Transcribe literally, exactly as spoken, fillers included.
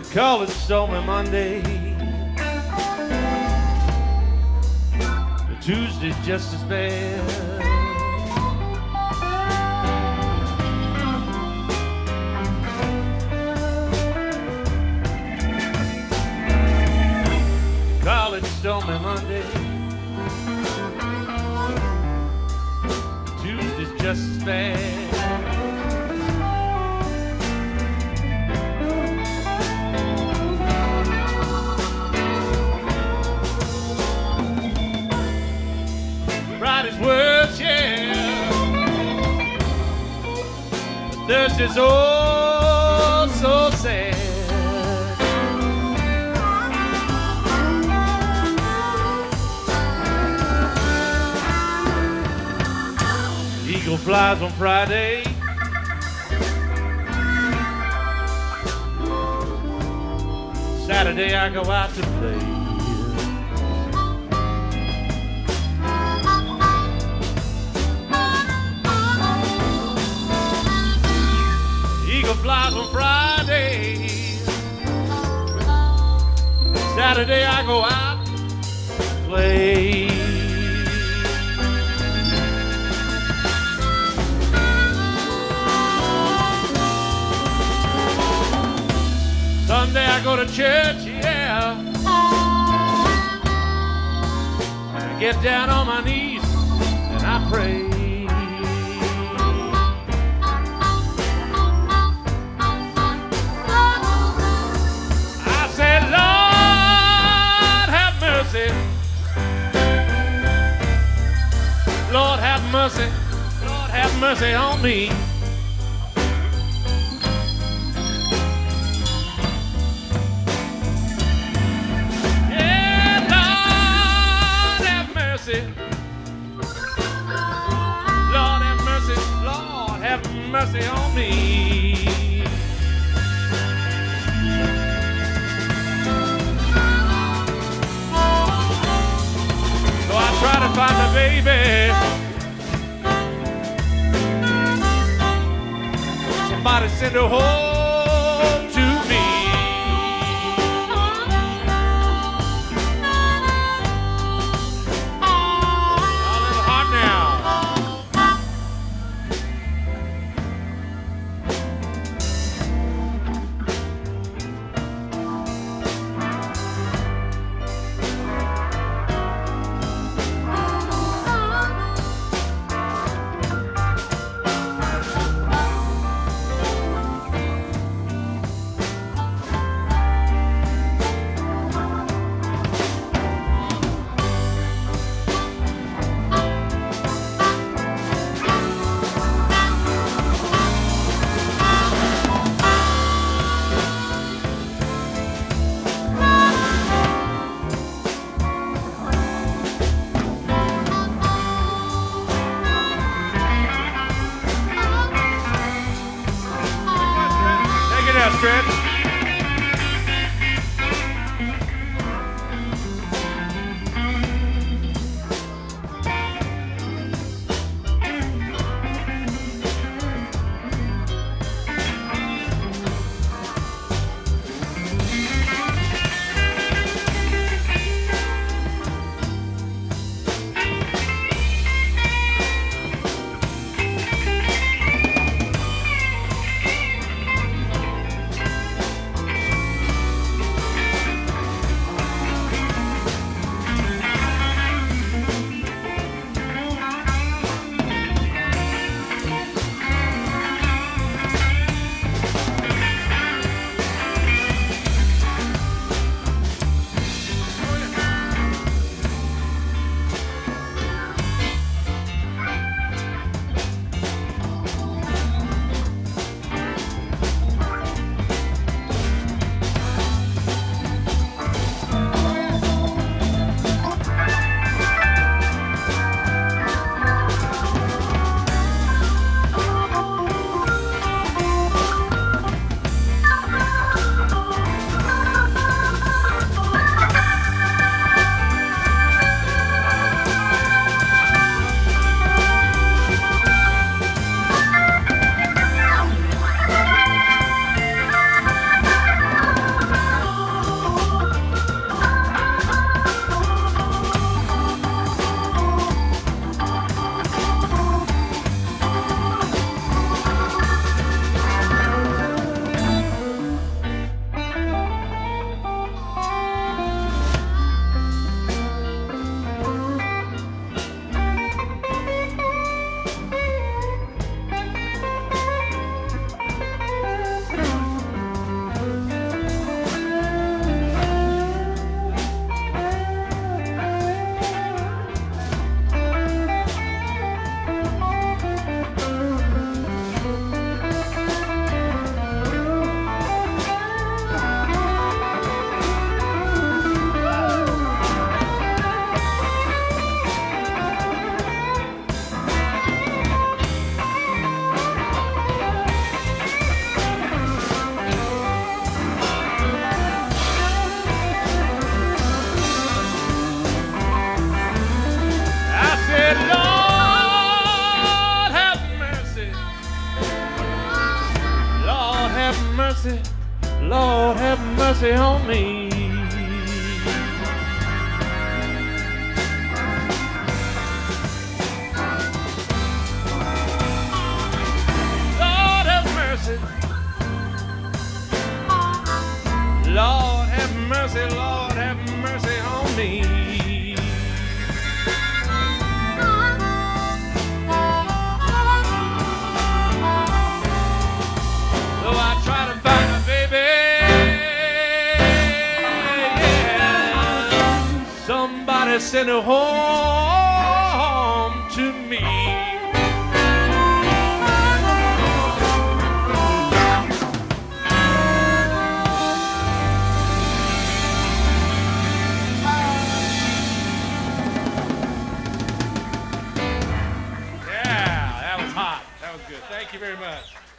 Call it Stormy Monday. The Tuesday's just as bad. Call it Stormy Monday. Tuesday's just as bad. Friday's worse, yeah. Thursday's oh so sad. Eagle flies on Friday. Saturday I go out to play. Eagle flies on Friday. Saturday I go out to play. Sunday I go to church, yeah. I get down on my knees and I pray. I say, Lord, have mercy. Lord, have mercy. Lord, have mercy on me. Lord have mercy, Lord have mercy on me. So I try to find my baby. Somebody send her home to me. Stretch. have mercy, Lord have mercy on me. Lord have mercy, Lord have mercy, Lord have mercy on me. Though I try to find a baby, yeah, somebody send her home to me. Yeah, that was hot. That was good. Thank you very much.